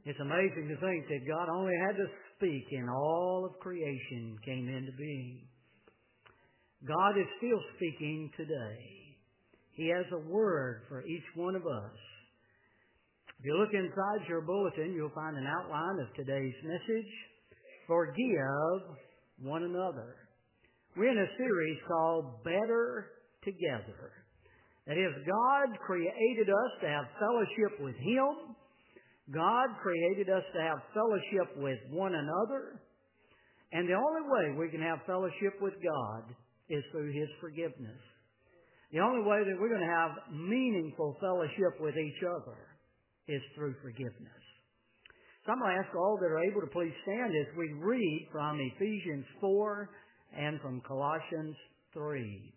It's amazing to think that God only had to speak and all of creation came into being. God is still speaking today. He has a word for each one of us. If you look inside your bulletin, you'll find an outline of today's message. Forgive one another. We're in a series called Better Together. That is, God created us to have fellowship with Him. God created us to have fellowship with one another. And the only way we can have fellowship with God is through His forgiveness. The only way that we're going to have meaningful fellowship with each other is through forgiveness. So I'm going to ask all that are able to please stand as we read from Ephesians 4 and from Colossians 3.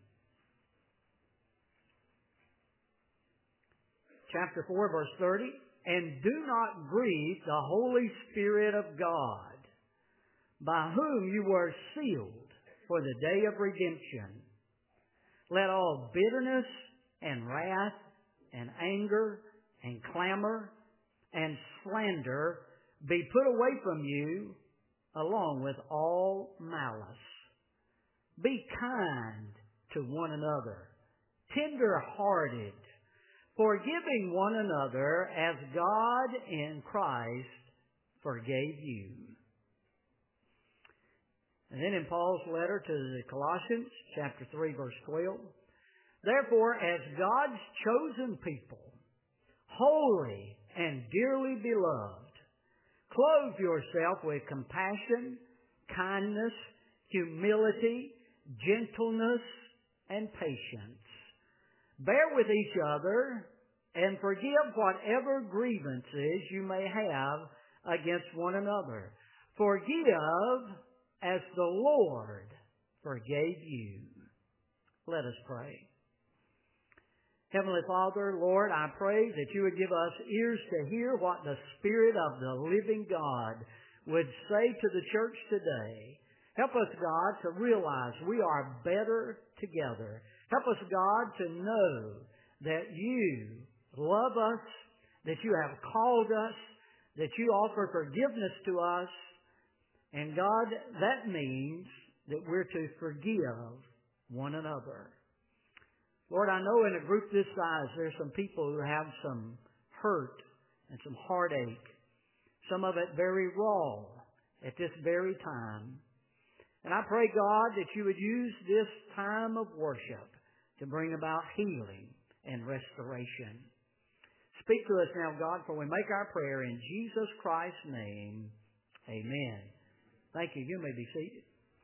Chapter 4, verse 30. And do not grieve the Holy Spirit of God, by whom you were sealed for the day of redemption. Let all bitterness and wrath and anger and clamor and slander be put away from you, along with all malice. Be kind to one another, tender-hearted, forgiving one another as God in Christ forgave you. And then in Paul's letter to the Colossians, chapter 3, verse 12, therefore, as God's chosen people, holy and dearly beloved, clothe yourself with compassion, kindness, humility, gentleness, and patience. Bear with each other and forgive whatever grievances you may have against one another. Forgive as the Lord forgave you. Let us pray. Heavenly Father, Lord, I pray that you would give us ears to hear what the Spirit of the living God would say to the church today. Help us, God, to realize we are better together. Help us, God, to know that you love us, that you have called us, that you offer forgiveness to us. And God, that means that we're to forgive one another. Lord, I know in a group this size, there's some people who have some hurt and some heartache, some of it very raw at this very time. And I pray, God, that you would use this time of worship to bring about healing and restoration. Speak to us now, God, for we make our prayer in Jesus Christ's name. Amen. Thank you. You may be seated.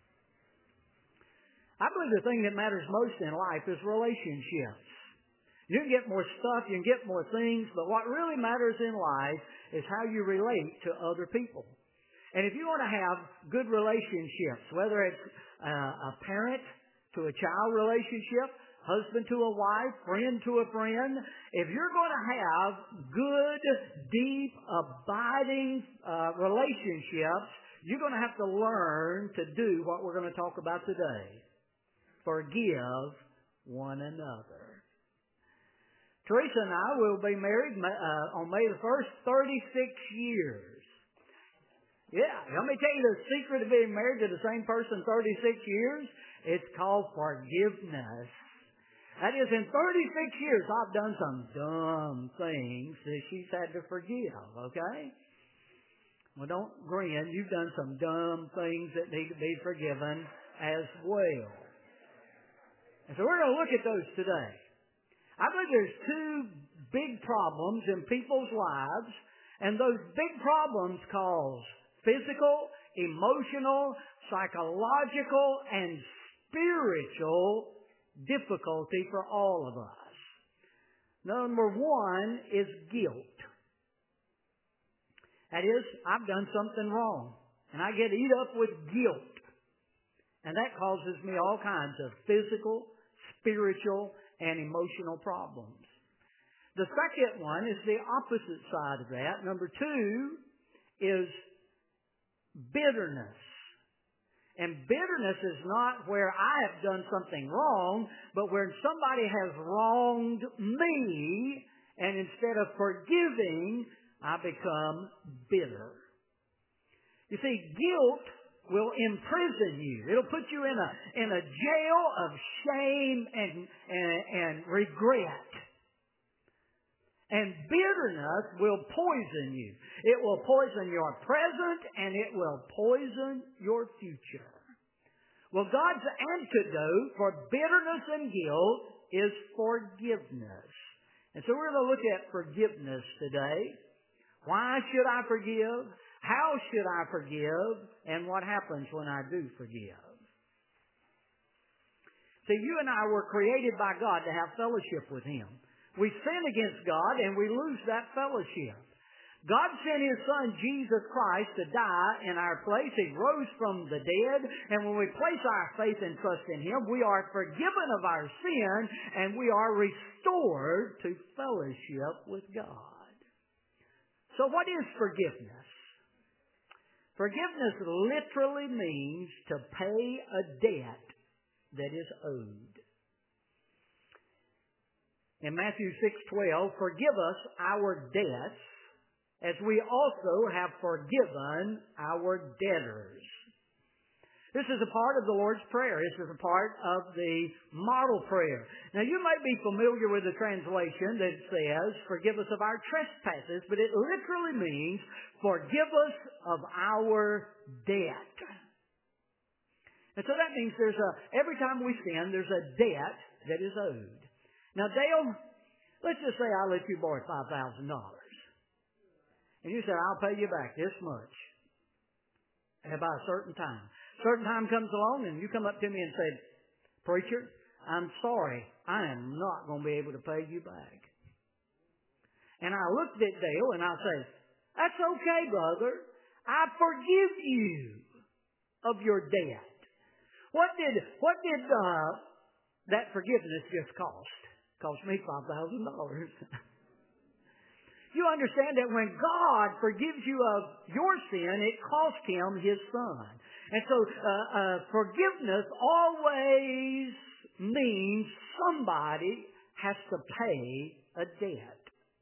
I believe the thing that matters most in life is relationships. You can get more stuff, you can get more things, but what really matters in life is how you relate to other people. And if you want to have good relationships, whether it's a parent to a child relationship, husband to a wife, friend to a friend, if you're going to have good, deep, abiding relationships, you're going to have to learn to do what we're going to talk about today. Forgive one another. Teresa and I will be married on May the 1st, 36 years. Yeah, let me tell you the secret of being married to the same person 36 years. It's called forgiveness. That is, in 36 years, I've done some dumb things that she's had to forgive, okay? Well, don't grin. You've done some dumb things that need to be forgiven as well. And so we're going to look at those today. I believe there's two big problems in people's lives, and those big problems cause physical, emotional, psychological, and spiritual difficulty for all of us. Number one is guilt. That is, I've done something wrong, and I get eat up with guilt. And that causes me all kinds of physical, spiritual, and emotional problems. The second one is the opposite side of that. Number two is bitterness. And bitterness is not where I have done something wrong, but where somebody has wronged me, and instead of forgiving, I become bitter. You see, guilt will imprison you. It'll put you in a jail of shame and regret. And bitterness will poison you. It will poison your present and it will poison your future. Well, God's antidote for bitterness and guilt is forgiveness. And so we're going to look at forgiveness today. Why should I forgive? How should I forgive? And what happens when I do forgive? See, you and I were created by God to have fellowship with Him. We sin against God and we lose that fellowship. God sent His Son, Jesus Christ, to die in our place. He rose from the dead. And when we place our faith and trust in Him, we are forgiven of our sin and we are restored to fellowship with God. So what is forgiveness? Forgiveness literally means to pay a debt that is owed. In Matthew 6:12, forgive us our debts as we also have forgiven our debtors. This is a part of the Lord's Prayer. This is a part of the model prayer. Now, you might be familiar with the translation that says, forgive us of our trespasses, but it literally means, forgive us of our debt. And so that means every time we sin, there's a debt that is owed. Now, Dale, let's just say I let you borrow $5,000. And you said, I'll pay you back this much. And by a certain time. Certain time comes along and you come up to me and say, preacher, I'm sorry. I am not going to be able to pay you back. And I looked at Dale and I say, that's okay, brother. I forgive you of your debt. What did that forgiveness just cost? Cost me $5,000. You understand that when God forgives you of your sin, it cost Him His Son. And so forgiveness always means somebody has to pay a debt.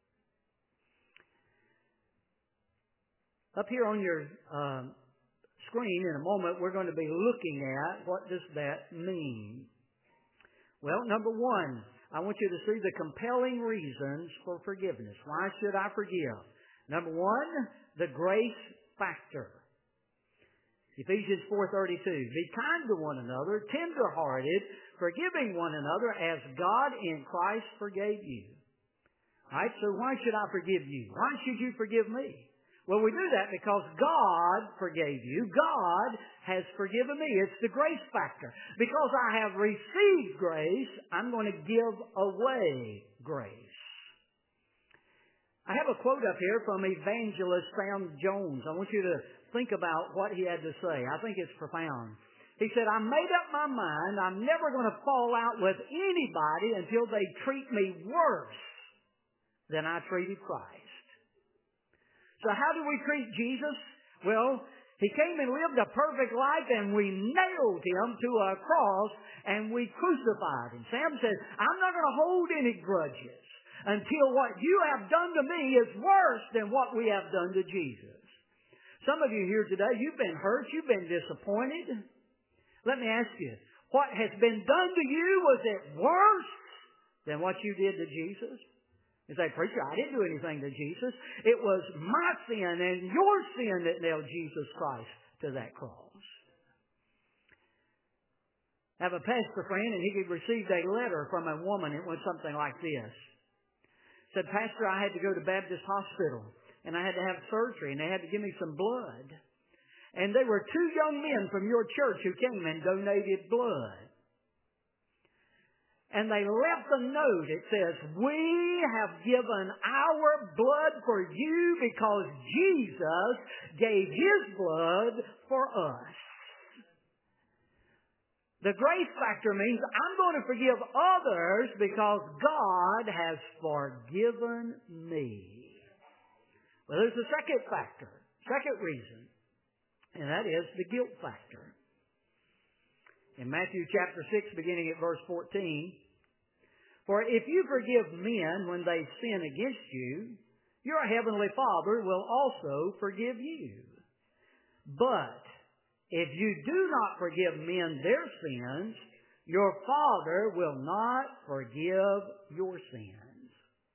Up here on your screen in a moment, we're going to be looking at what does that mean. Well, number one, I want you to see the compelling reasons for forgiveness. Why should I forgive? Number one, the grace factor. Ephesians 4:32. Be kind to one another, tender-hearted, forgiving one another as God in Christ forgave you. All right, so why should I forgive you? Why should you forgive me? Well, we do that because God forgave you. God has forgiven me. It's the grace factor. Because I have received grace, I'm going to give away grace. I have a quote up here from evangelist Sam Jones. I want you to think about what he had to say. I think it's profound. He said, I made up my mind I'm never going to fall out with anybody until they treat me worse than I treated Christ. So how do we treat Jesus? Well, He came and lived a perfect life and we nailed Him to a cross and we crucified Him. Sam says, I'm not going to hold any grudges until what you have done to me is worse than what we have done to Jesus. Some of you here today, you've been hurt, you've been disappointed. Let me ask you, what has been done to you, was it worse than what you did to Jesus? You say, preacher, I didn't do anything to Jesus. It was my sin and your sin that nailed Jesus Christ to that cross. I have a pastor friend, and he received a letter from a woman. It went something like this. It said, Pastor, I had to go to Baptist Hospital, and I had to have surgery, and they had to give me some blood. And there were two young men from your church who came and donated blood. And they left a note. It says, we have given our blood for you because Jesus gave His blood for us. The grace factor means I'm going to forgive others because God has forgiven me. Well, there's a second factor, second reason, and that is the guilt factor. In Matthew chapter 6, beginning at verse 14, for if you forgive men when they sin against you, your heavenly Father will also forgive you. But if you do not forgive men their sins, your Father will not forgive your sins.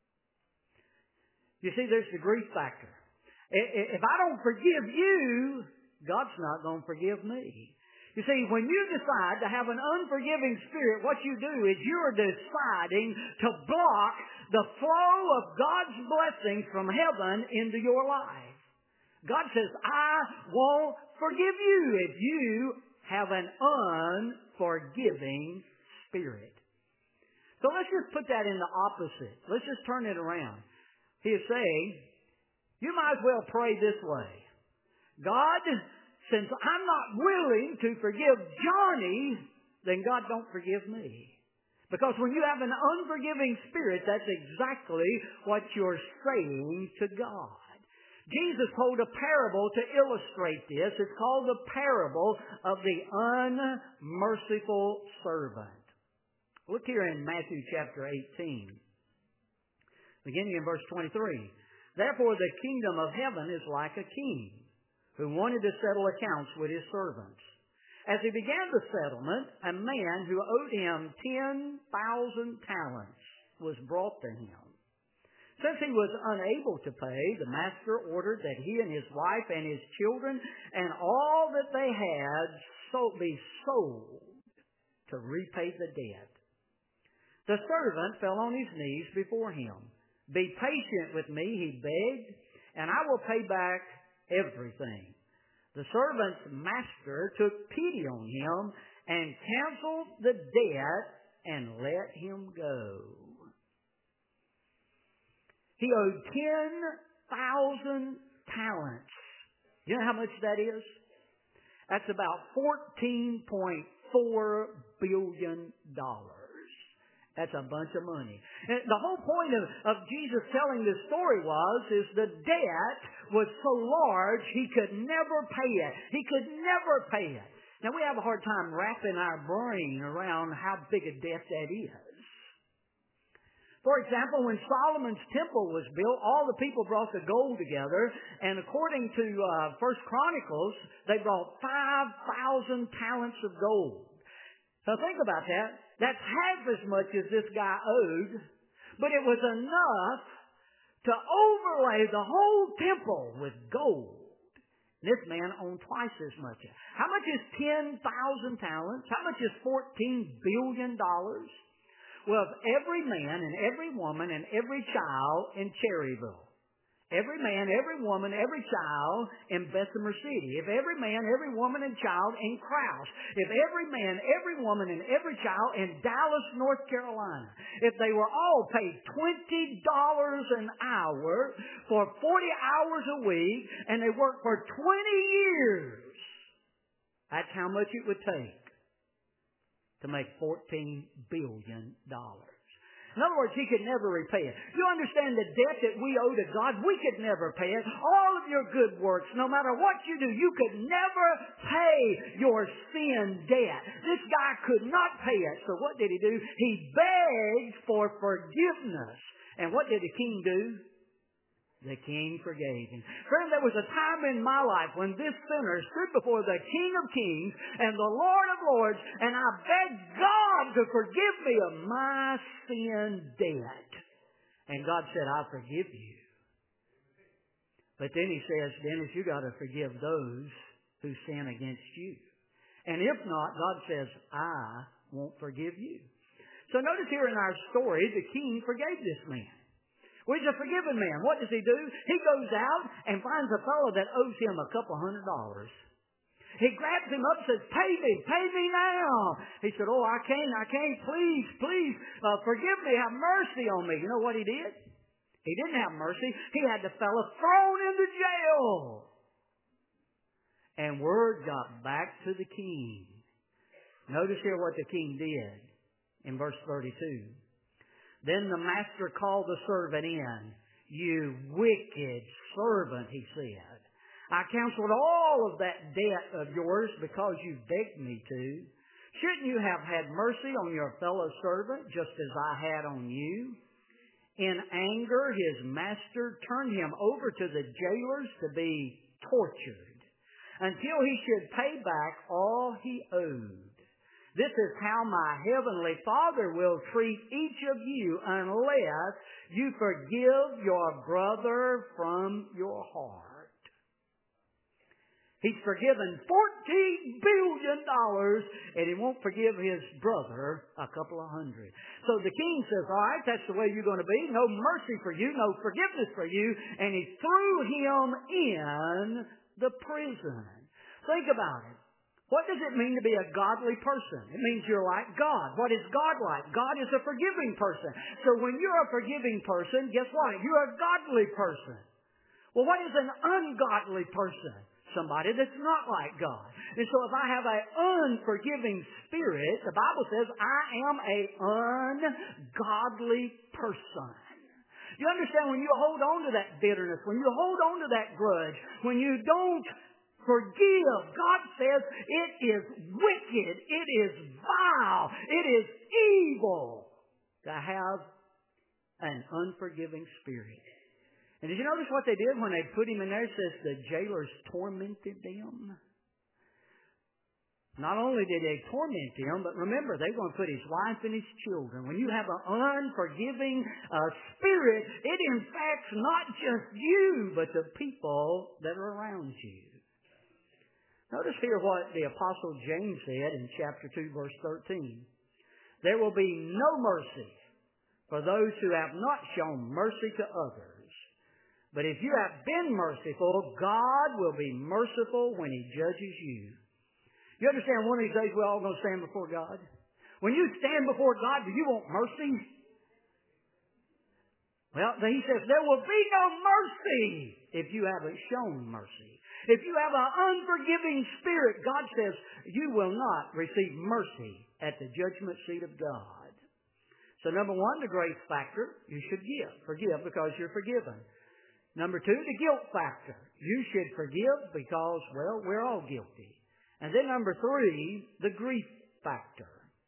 You see, there's the grief factor. If I don't forgive you, God's not going to forgive me. You see, when you decide to have an unforgiving spirit, what you do is you're deciding to block the flow of God's blessings from heaven into your life. God says, I won't forgive you if you have an unforgiving spirit. So let's just put that in the opposite. Let's just turn it around. He'll say, you might as well pray this way. God, since I'm not willing to forgive Johnny, then God don't forgive me. Because when you have an unforgiving spirit, that's exactly what you're saying to God. Jesus told a parable to illustrate this. It's called the parable of the unmerciful servant. Look here in Matthew chapter 18, beginning in verse 23. Therefore the kingdom of heaven is like a king who wanted to settle accounts with his servants. As he began the settlement, a man who owed him 10,000 talents was brought to him. Since he was unable to pay, the master ordered that he and his wife and his children and all that they had be sold to repay the debt. The servant fell on his knees before him. Be patient with me, he begged, and I will pay back everything. The servant's master took pity on him and canceled the debt and let him go. He owed 10,000 talents. You know how much that is? That's about $14.4 billion. That's a bunch of money. And the whole point of Jesus telling this story is the debt was so large he could never pay it. He could never pay it. Now we have a hard time wrapping our brain around how big a debt that is. For example, when Solomon's temple was built, all the people brought the gold together, and according to First Chronicles, they brought 5,000 talents of gold. So think about that. That's half as much as this guy owed, but it was enough to overlay the whole temple with gold. This man owned twice as much. How much is 10,000 talents? How much is $14 billion? Well, if every man and every woman and every child in Cherryville, every man, every woman, every child in Bessemer City, if every man, every woman and child in Krause, if every man, every woman and every child in Dallas, North Carolina, if they were all paid $20 an hour for 40 hours a week and they worked for 20 years, that's how much it would take to make $14 billion. In other words, he could never repay it. You understand the debt that we owe to God? We could never pay it. All of your good works, no matter what you do, you could never pay your sin debt. This guy could not pay it. So what did he do? He begged for forgiveness. And what did the king do? The king forgave him. Friend, there was a time in my life when this sinner stood before the King of Kings and the Lord of Lords, and I begged God to forgive me of my sin debt. And God said, I forgive you. But then he says, Dennis, you got to forgive those who sin against you. And if not, God says, I won't forgive you. So notice here in our story, the king forgave this man. Well, he's a forgiven man. What does he do? He goes out and finds a fellow that owes him a couple $100. He grabs him up and says, pay me now. He said, oh, I can't, please, forgive me, have mercy on me. You know what he did? He didn't have mercy. He had the fellow thrown into jail. And word got back to the king. Notice here what the king did in verse 32. Then the master called the servant in. You wicked servant, he said. I canceled all of that debt of yours because you begged me to. Shouldn't you have had mercy on your fellow servant just as I had on you? In anger, his master turned him over to the jailers to be tortured until he should pay back all he owed. This is how my heavenly Father will treat each of you unless you forgive your brother from your heart. He's forgiven $14 billion, and he won't forgive his brother a couple of hundred. So the king says, all right, that's the way you're going to be. No mercy for you, no forgiveness for you. And he threw him in the prison. Think about it. What does it mean to be a godly person? It means you're like God. What is God like? God is a forgiving person. So when you're a forgiving person, guess what? You're a godly person. Well, what is an ungodly person? Somebody that's not like God. And so if I have an unforgiving spirit, the Bible says I am an ungodly person. You understand, when you hold on to that bitterness, when you hold on to that grudge, when you don't forgive, God says it is wicked, it is vile, it is evil to have an unforgiving spirit. And did you notice what they did when they put him in there? It says the jailers tormented them. Not only did they torment him, but remember, they're going to put his wife and his children. When you have an unforgiving spirit, it infects not just you, but the people that are around you. Notice here what the Apostle James said in chapter 2, verse 13. There will be no mercy for those who have not shown mercy to others. But if you have been merciful, God will be merciful when He judges you. You understand, one of these days we're all going to stand before God. When you stand before God, do you want mercy? Well, He says there will be no mercy if you haven't shown mercy. If you have an unforgiving spirit, God says you will not receive mercy at the judgment seat of God. So number one, the grace factor, you should give. Forgive because you're forgiven. Number two, the guilt factor. You should forgive because, well, we're all guilty. And then number three, the grief factor.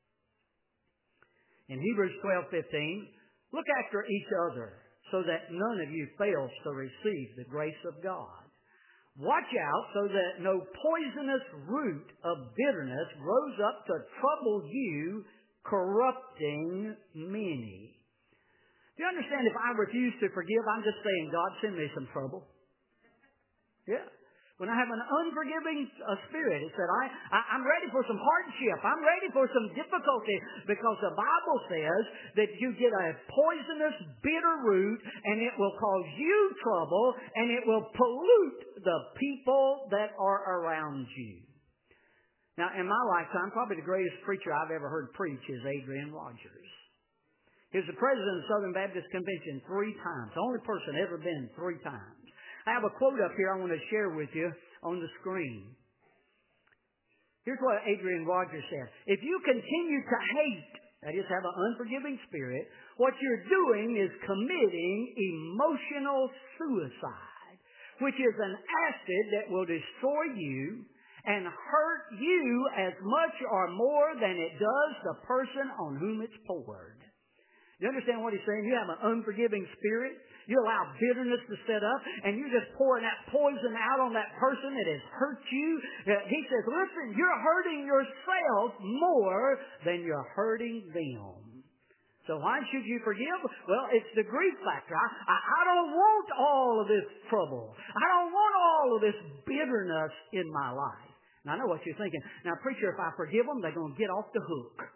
In Hebrews 12:15, look after each other so that none of you fails to receive the grace of God. Watch out so that no poisonous root of bitterness grows up to trouble you, corrupting many. Do you understand, if I refuse to forgive, I'm just saying, God, send me some trouble. Yeah. When I have an unforgiving spirit, it said, I'm ready for some hardship. I'm ready for some difficulty, because the Bible says that you get a poisonous, bitter root, and it will cause you trouble, and it will pollute the people that are around you. Now, in my lifetime, probably the greatest preacher I've ever heard preach is Adrian Rogers. He was the president of the Southern Baptist Convention 3 times. The only person ever been 3 times. I have a quote up here I want to share with you on the screen. Here's what Adrian Rogers said. If you continue to hate, that is, have an unforgiving spirit, what you're doing is committing emotional suicide, which is an acid that will destroy you and hurt you as much or more than it does the person on whom it's poured. You understand what he's saying? You have an unforgiving spirit. You allow bitterness to set up, and you're just pouring that poison out on that person that has hurt you. He says, listen, you're hurting yourself more than you're hurting them. So why should you forgive? Well, it's the grief factor. I don't want all of this trouble. I don't want all of this bitterness in my life. Now, I know what you're thinking. Now, preacher, if I forgive them, they're going to get off the hook.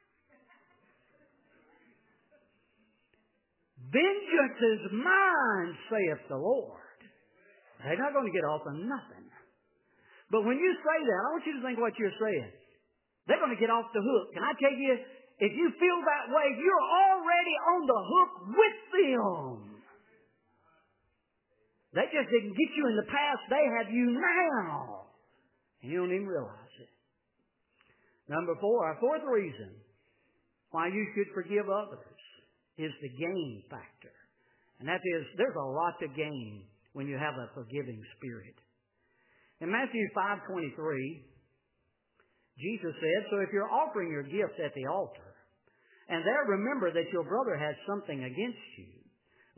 Vengeance is mine, saith the Lord. They're not going to get off of nothing. But when you say that, I want you to think what you're saying. They're going to get off the hook. Can I tell you, if you feel that way, you're already on the hook with them. They just didn't get you in the past. They have you now. And you don't even realize it. Number 4, our fourth reason why you should forgive others is the gain factor. And that is, there's a lot to gain when you have a forgiving spirit. In Matthew 5:23, Jesus said, so if you're offering your gift at the altar, and there remember that your brother has something against you,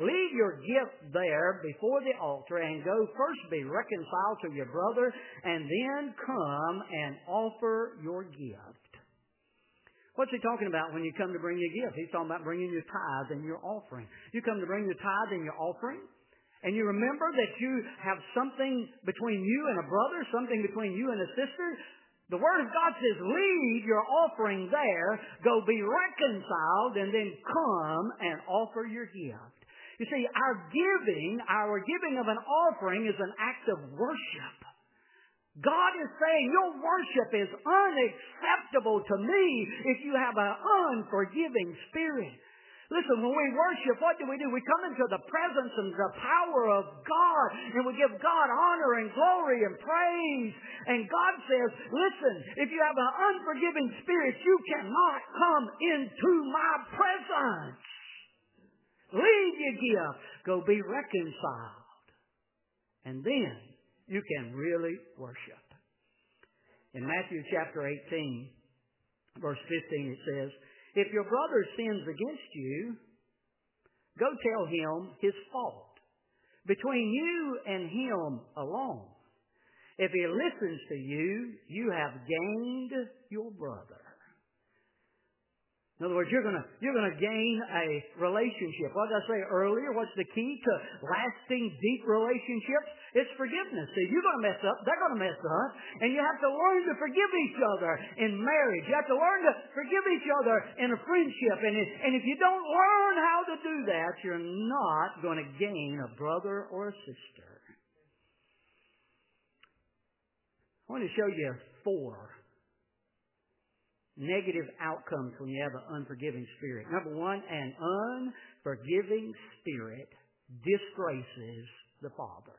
Leave your gift there before the altar and go first be reconciled to your brother and then come and offer your gift. What's he talking about when you come to bring your gift? He's talking about bringing your tithe and your offering. You come to bring your tithe and your offering, and you remember that you have something between you and a brother, something between you and a sister. The Word of God says, leave your offering there, go be reconciled, and then come and offer your gift. You see, our giving of an offering is an act of worship. God is saying your worship is unacceptable to me if you have an unforgiving spirit. Listen, when we worship, what do? We come into the presence and the power of God, and we give God honor and glory and praise. And God says, listen, if you have an unforgiving spirit, you cannot come into my presence. Leave your gift. Go be reconciled. And then you can really worship. In Matthew chapter 18, verse 15, it says, if your brother sins against you, go tell him his fault, between you and him alone. If he listens to you, you have gained your brother. In other words, you're going to gain a relationship. What did I say earlier? What's the key to lasting, deep relationships? It's forgiveness. See, you're going to mess up. They're going to mess up. And you have to learn to forgive each other in marriage. You have to learn to forgive each other in a friendship. And if you don't learn how to do that, you're not going to gain a brother or a sister. I want to show you 4 negative outcomes when you have an unforgiving spirit. Number 1, an unforgiving spirit disgraces the Father.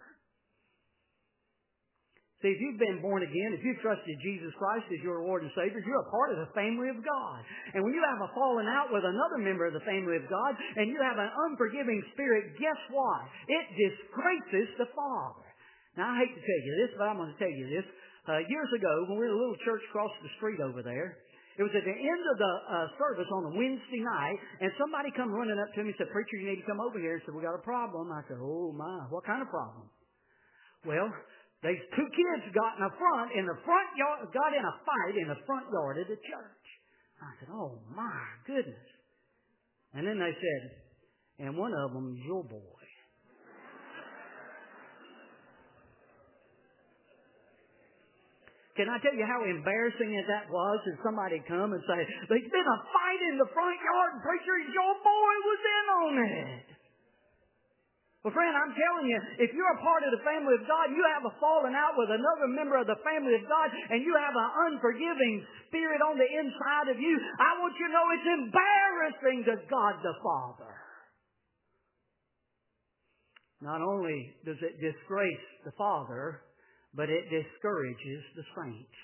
See, if you've been born again, if you've trusted Jesus Christ as your Lord and Savior, you're a part of the family of God. And when you have a falling out with another member of the family of God, and you have an unforgiving spirit, guess what? It disgraces the Father. Now, I hate to tell you this, but I'm going to tell you this. Years ago, when we were in a little church across the street over there, it was at the end of the service on a Wednesday night, and somebody come running up to me and said, "Preacher, you need to come over here." He said, "We got a problem." I said, "Oh my, what kind of problem?" Well, these 2 kids got in the front yard, got in a fight in the front yard of the church. I said, "Oh my goodness!" And then they said, "And one of them is your boy." Can I tell you how embarrassing that was? If somebody come and say, "There's been a fight in the front yard, and preacher, your boy was in on it." Well, friend, I'm telling you, if you're a part of the family of God, you have a falling out with another member of the family of God, and you have an unforgiving spirit on the inside of you, I want you to know it's embarrassing to God the Father. Not only does it disgrace the Father, but it discourages the saints.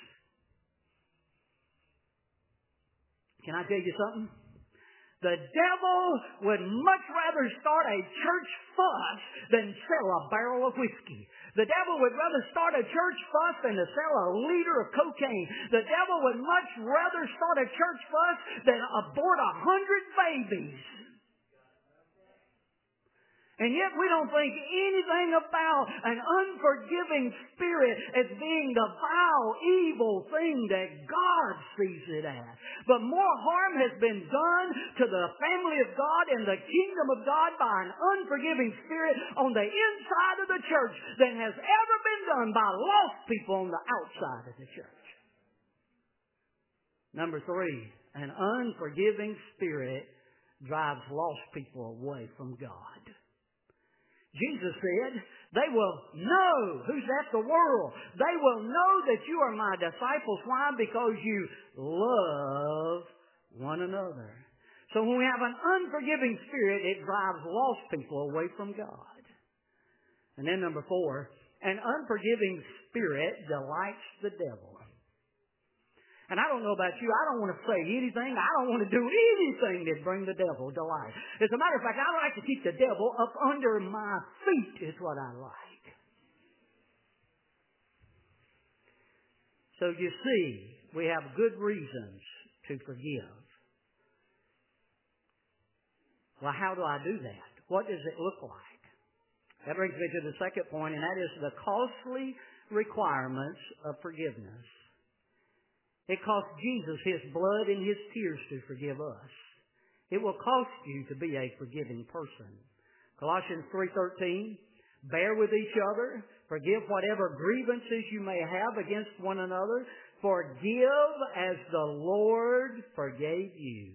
Can I tell you something? The devil would much rather start a church fuss than sell a barrel of whiskey. The devil would rather start a church fuss than to sell a liter of cocaine. The devil would much rather start a church fuss than abort 100 babies. And yet we don't think anything about an unforgiving spirit as being the vile, evil thing that God sees it as. But more harm has been done to the family of God and the kingdom of God by an unforgiving spirit on the inside of the church than has ever been done by lost people on the outside of the church. Number 3, an unforgiving spirit drives lost people away from God. Jesus said, they will know, who's that? The world. They will know that you are my disciples. Why? Because you love one another. So when we have an unforgiving spirit, it drives lost people away from God. And then number 4, an unforgiving spirit delights the devil. And I don't know about you, I don't want to say anything, I don't want to do anything that bring the devil delight. As a matter of fact, I like to keep the devil up under my feet is what I like. So you see, we have good reasons to forgive. Well, how do I do that? What does it look like? That brings me to the second point, and that is the costly requirements of forgiveness. It cost Jesus His blood and His tears to forgive us. It will cost you to be a forgiving person. Colossians 3:13, bear with each other, forgive whatever grievances you may have against one another, forgive as the Lord forgave you.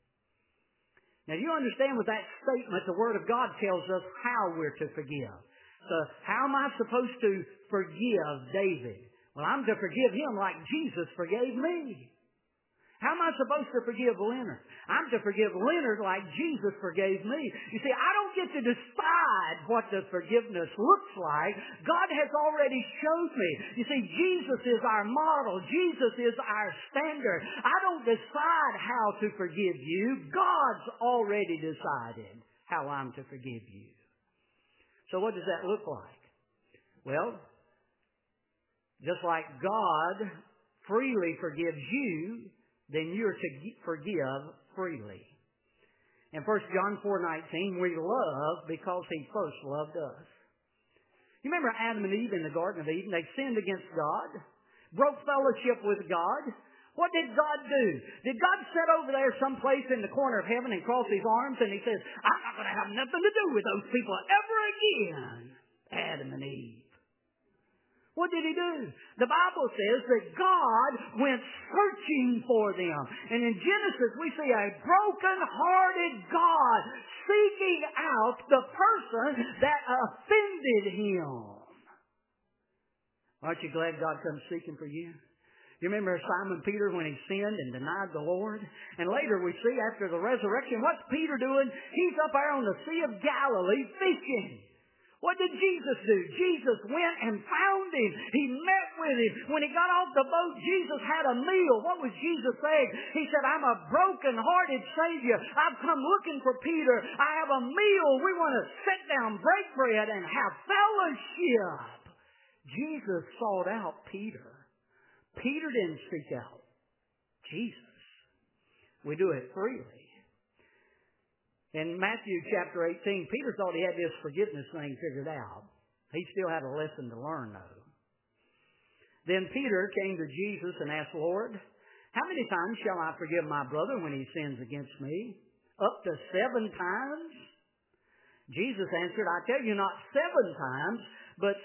Now you understand with that statement, the Word of God tells us how we're to forgive. So how am I supposed to forgive David? Well, I'm to forgive him like Jesus forgave me. How am I supposed to forgive Leonard? I'm to forgive Leonard like Jesus forgave me. You see, I don't get to decide what the forgiveness looks like. God has already showed me. You see, Jesus is our model. Jesus is our standard. I don't decide how to forgive you. God's already decided how I'm to forgive you. So what does that look like? Well, just like God freely forgives you, then you're to forgive freely. In 1 John 4:19, we love because He first loved us. You remember Adam and Eve in the Garden of Eden? They sinned against God, broke fellowship with God. What did God do? Did God sit over there someplace in the corner of heaven and cross His arms and He says, I'm not going to have nothing to do with those people ever again, Adam and Eve? What did He do? The Bible says that God went searching for them. And in Genesis, we see a broken-hearted God seeking out the person that offended Him. Aren't you glad God comes seeking for you? You remember Simon Peter when he sinned and denied the Lord? And later we see after the resurrection, what's Peter doing? He's up there on the Sea of Galilee fishing. What did Jesus do? Jesus went and found him. He met with him. When he got off the boat, Jesus had a meal. What was Jesus saying? He said, I'm a broken-hearted Savior. I've come looking for Peter. I have a meal. We want to sit down, break bread, and have fellowship. Jesus sought out Peter. Peter didn't seek out Jesus. We do it freely. In Matthew chapter 18, Peter thought he had this forgiveness thing figured out. He still had a lesson to learn, though. Then Peter came to Jesus and asked, Lord, how many times shall I forgive my brother when he sins against me? Up to 7 times? Jesus answered, I tell you, not 7 times, but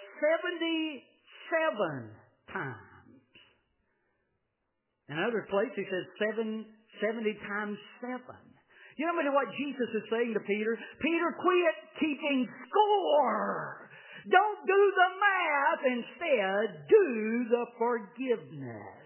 77 times. In another place, he says 70 times 7. You know what Jesus is saying to Peter? Peter, quit keeping score. Don't do the math. Instead, do the forgiveness.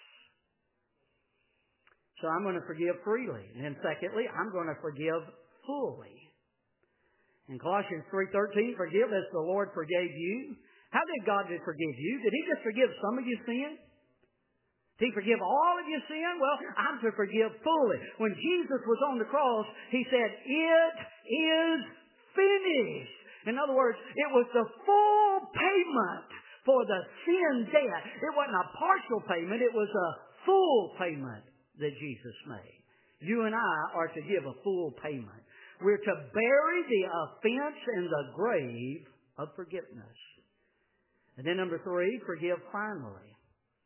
So I'm going to forgive freely. And then secondly, I'm going to forgive fully. In Colossians 3:13, forgive as the Lord forgave you. How did God forgive you? Did He just forgive some of your sin? Did He forgive all of your sin? Well, I'm to forgive fully. When Jesus was on the cross, He said, it is finished. In other words, it was the full payment for the sin debt. It wasn't a partial payment. It was a full payment that Jesus made. You and I are to give a full payment. We're to bury the offense in the grave of forgiveness. And then number 3, forgive finally.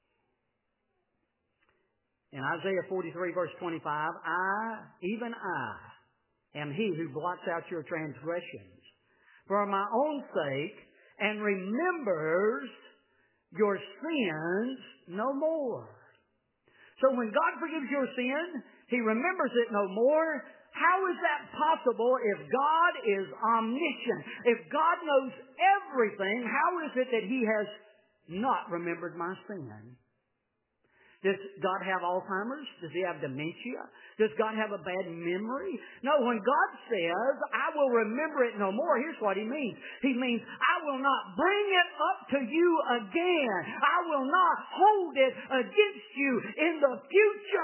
In Isaiah 43, verse 25, even I, am He who blots out your transgressions for my own sake and remembers your sins no more. So when God forgives your sin, He remembers it no more. How is that possible if God is omniscient? If God knows everything, how is it that He has not remembered my sin? Does God have Alzheimer's? Does He have dementia? Does God have a bad memory? No, when God says, I will remember it no more, here's what He means. He means, I will not bring it up to you again. I will not hold it against you in the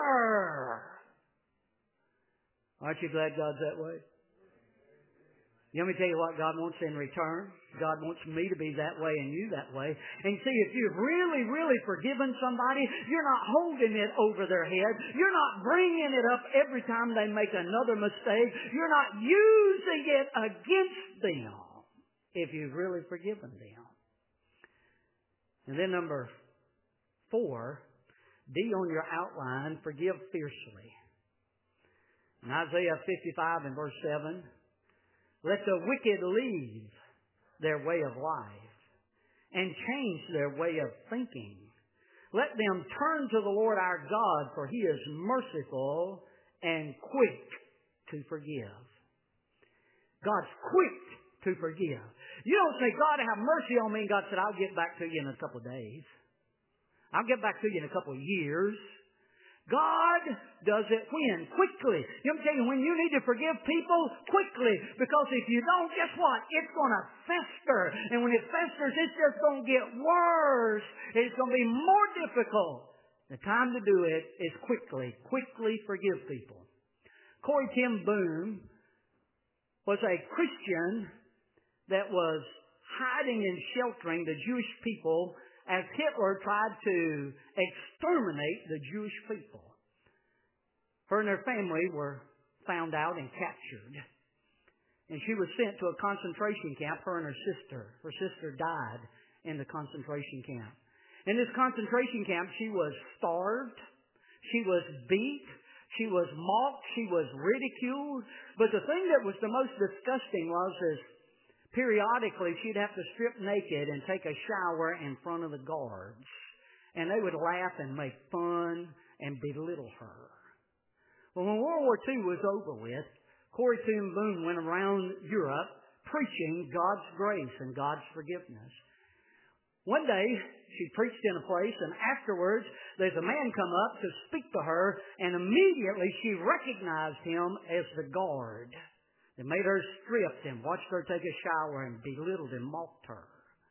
future. Aren't you glad God's that way? Let me tell you what God wants in return. God wants me to be that way and you that way. And see, if you've really, really forgiven somebody, you're not holding it over their head. You're not bringing it up every time they make another mistake. You're not using it against them if you've really forgiven them. And then number 4, D on your outline, forgive fiercely. In Isaiah 55 and verse 7, let the wicked leave their way of life and change their way of thinking. Let them turn to the Lord our God, for He is merciful and quick to forgive. God's quick to forgive. You don't say, God, have mercy on me, and God said, I'll get back to you in a couple of days. I'll get back to you in a couple of years. God does it when? Quickly. I'm telling you, when you need to forgive people, quickly. Because if you don't, guess what? It's going to fester. And when it festers, it's just going to get worse. It's going to be more difficult. The time to do it is quickly. Quickly forgive people. Corrie ten Boom was a Christian that was hiding and sheltering the Jewish people as Hitler tried to exterminate the Jewish people. Her and her family were found out and captured. And she was sent to a concentration camp, her and her sister. Her sister died in the concentration camp. In this concentration camp, she was starved. She was beat. She was mocked. She was ridiculed. But the thing that was the most disgusting was periodically, she'd have to strip naked and take a shower in front of the guards. And they would laugh and make fun and belittle her. Well, when World War II was over with, Corrie ten Boom went around Europe preaching God's grace and God's forgiveness. One day, she preached in a place, and afterwards, there's a man come up to speak to her, and immediately she recognized him as the guard. They made her stripped and watched her take a shower and belittled and mocked her.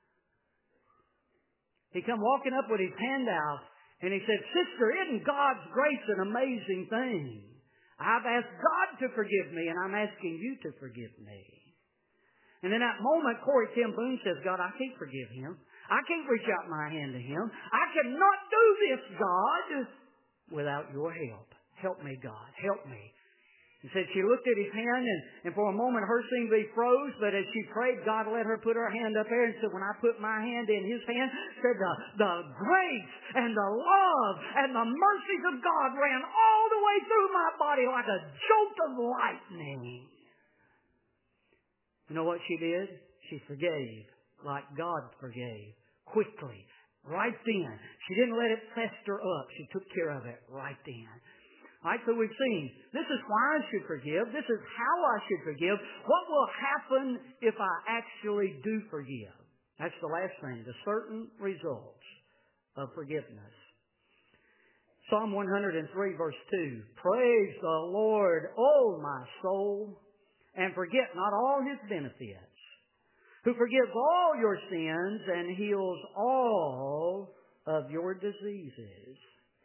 He come walking up with his hand out and he said, Sister, isn't God's grace an amazing thing? I've asked God to forgive me and I'm asking you to forgive me. And in that moment, Corrie ten Boom says, God, I can't forgive him. I can't reach out my hand to him. I cannot do this, God, without your help. Help me, God. Help me. He said she looked at his hand, and for a moment her seemed to be froze, but as she prayed, God let her put her hand up there and said, when I put my hand in his hand, said the grace and the love and the mercies of God ran all the way through my body like a jolt of lightning. You know what she did? She forgave like God forgave, quickly, right then. She didn't let it fester up. She took care of it right then. All right, so we've seen, this is why I should forgive. This is how I should forgive. What will happen if I actually do forgive? That's the last thing, the certain results of forgiveness. Psalm 103, verse 2. Praise the Lord, O my soul, and forget not all His benefits, who forgives all your sins and heals all of your diseases.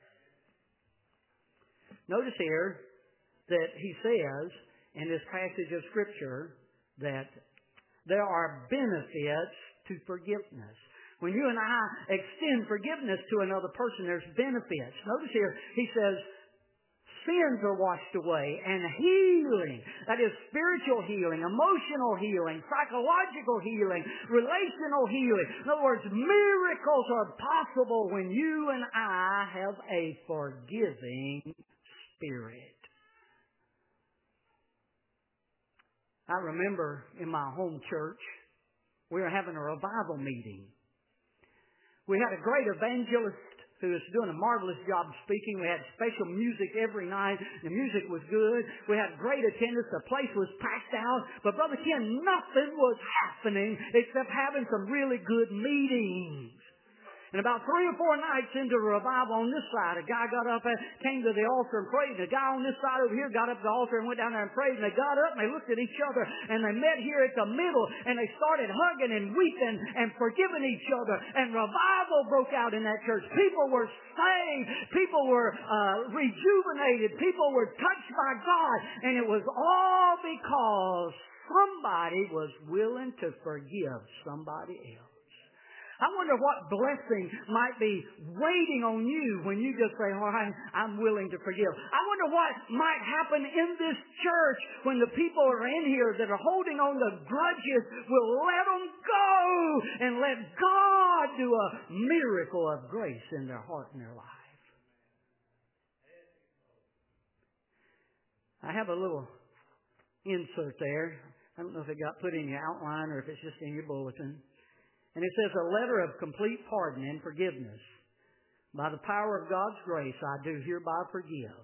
Notice here that he says in this passage of Scripture that there are benefits to forgiveness. When you and I extend forgiveness to another person, there's benefits. Notice here, he says, sins are washed away and healing. That is spiritual healing, emotional healing, psychological healing, relational healing. In other words, miracles are possible when you and I have a forgiving spirit. I remember in my home church, we were having a revival meeting. We had a great evangelist who was doing a marvelous job speaking. We had special music every night. The music was good. We had great attendance. The place was packed out. But Brother Ken, nothing was happening except having some really good meetings. And about 3 or 4 nights into the revival on this side, a guy got up and came to the altar and prayed. And the guy on this side over here got up to the altar and went down there and prayed. And they got up and they looked at each other and they met here at the middle and they started hugging and weeping and forgiving each other. And revival broke out in that church. People were saved. People were rejuvenated. People were touched by God. And it was all because somebody was willing to forgive somebody else. I wonder what blessing might be waiting on you when you just say, all right, I'm willing to forgive. I wonder what might happen in this church when the people are in here that are holding on to grudges will let them go and let God do a miracle of grace in their heart and their life. I have a little insert there. I don't know if it got put in your outline or if it's just in your bulletin. And it says, a letter of complete pardon and forgiveness. By the power of God's grace, I do hereby forgive.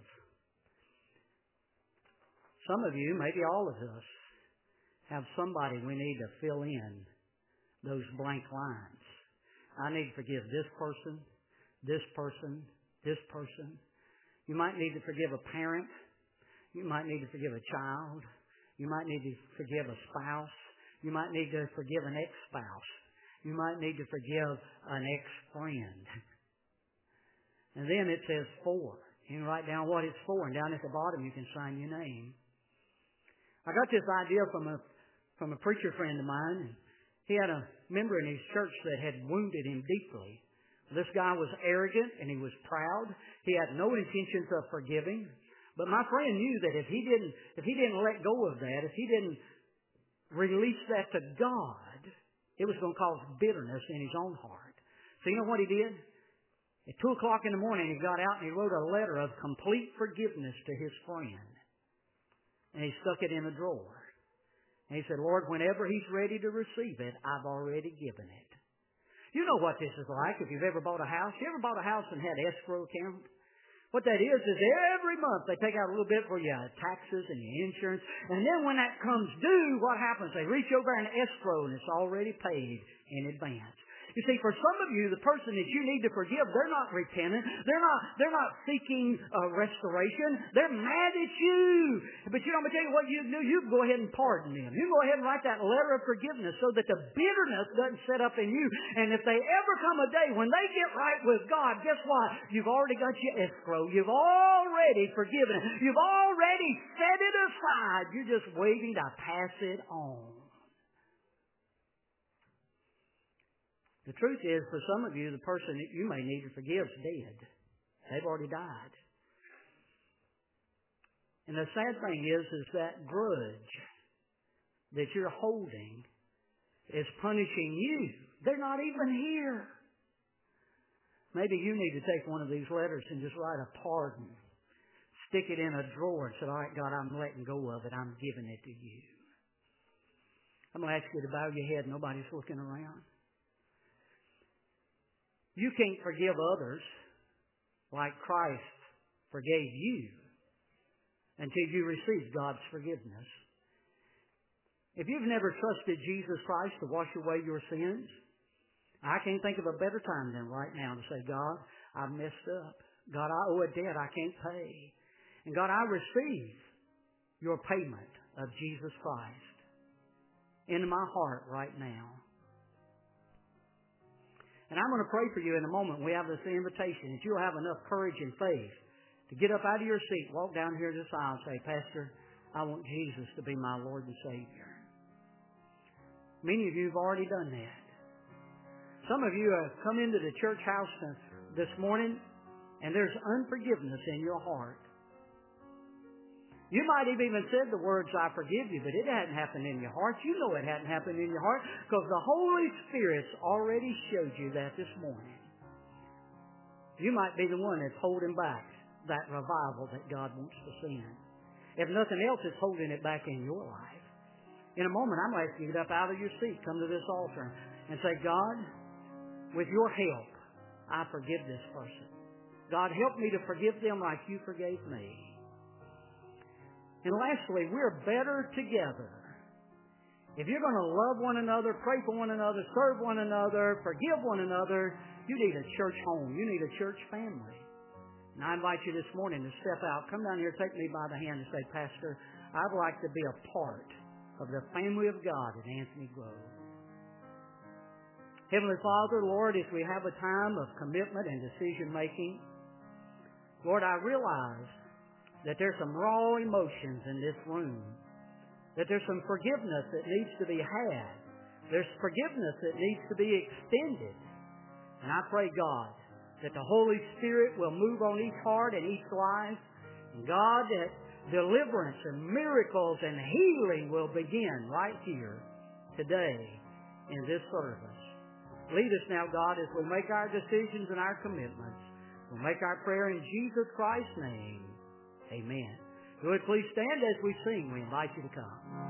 Some of you, maybe all of us, have somebody we need to fill in those blank lines. I need to forgive this person, this person, this person. You might need to forgive a parent. You might need to forgive a child. You might need to forgive a spouse. You might need to forgive an ex-spouse. You might need to forgive an ex-friend. And then it says for. You can write down what it's for, and down at the bottom you can sign your name. I got this idea from a preacher friend of mine. He had a member in his church that had wounded him deeply. This guy was arrogant and he was proud. He had no intentions of forgiving. But my friend knew that if he didn't let go of that, if he didn't release that to God, it was going to cause bitterness in his own heart. So you know what he did? At 2 o'clock in the morning, he got out and he wrote a letter of complete forgiveness to his friend. And he stuck it in a drawer. And he said, Lord, whenever he's ready to receive it, I've already given it. You know what this is like if you've ever bought a house. You ever bought a house and had escrow account? What that is every month they take out a little bit for your taxes and your insurance. And then when that comes due, what happens? They reach over an escrow and it's already paid in advance. You see, for some of you, the person that you need to forgive, they're not repentant. They're not seeking restoration. They're mad at you. But you know, I'm going to tell you what you can do. You can go ahead and pardon them. You can go ahead and write that letter of forgiveness so that the bitterness doesn't set up in you. And if they ever come a day when they get right with God, guess what? You've already got your escrow. You've already forgiven. You've already set it aside. You're just waiting to pass it on. The truth is, for some of you, the person that you may need to forgive is dead. They've already died. And the sad thing is that grudge that you're holding is punishing you. They're not even here. Maybe you need to take one of these letters and just write a pardon. Stick it in a drawer and say, all right, God, I'm letting go of it. I'm giving it to you. I'm going to ask you to bow your head. Nobody's looking around. You can't forgive others like Christ forgave you until you receive God's forgiveness. If you've never trusted Jesus Christ to wash away your sins, I can't think of a better time than right now to say, God, I've messed up. God, I owe a debt I can't pay. And God, I receive your payment of Jesus Christ into my heart right now. And I'm going to pray for you in a moment. We have this invitation that you'll have enough courage and faith to get up out of your seat, walk down here to this aisle and say, Pastor, I want Jesus to be my Lord and Savior. Many of you have already done that. Some of you have come into the church house this morning and there's unforgiveness in your heart. You might have even said the words, I forgive you, but it hadn't happened in your heart. You know it hadn't happened in your heart because the Holy Spirit's already showed you that this morning. You might be the one that's holding back that revival that God wants to send. If nothing else, it's holding it back in your life. In a moment, I'm going to ask you to get up out of your seat, come to this altar, and say, God, with your help, I forgive this person. God, help me to forgive them like you forgave me. And lastly, we're better together. If you're going to love one another, pray for one another, serve one another, forgive one another, you need a church home. You need a church family. And I invite you this morning to step out. Come down here, take me by the hand and say, Pastor, I'd like to be a part of the family of God at Anthony Grove. Heavenly Father, Lord, as we have a time of commitment and decision making, Lord, I realize that there's some raw emotions in this room that there's some forgiveness that needs to be had. There's forgiveness that needs to be extended. And I pray, God, that the Holy Spirit will move on each heart and each life. And God, that deliverance and miracles and healing will begin right here today in this service. Lead us now, God, as we make our decisions and our commitments. We'll make our prayer in Jesus Christ's name. Amen. Would please stand as we sing. We invite you to come.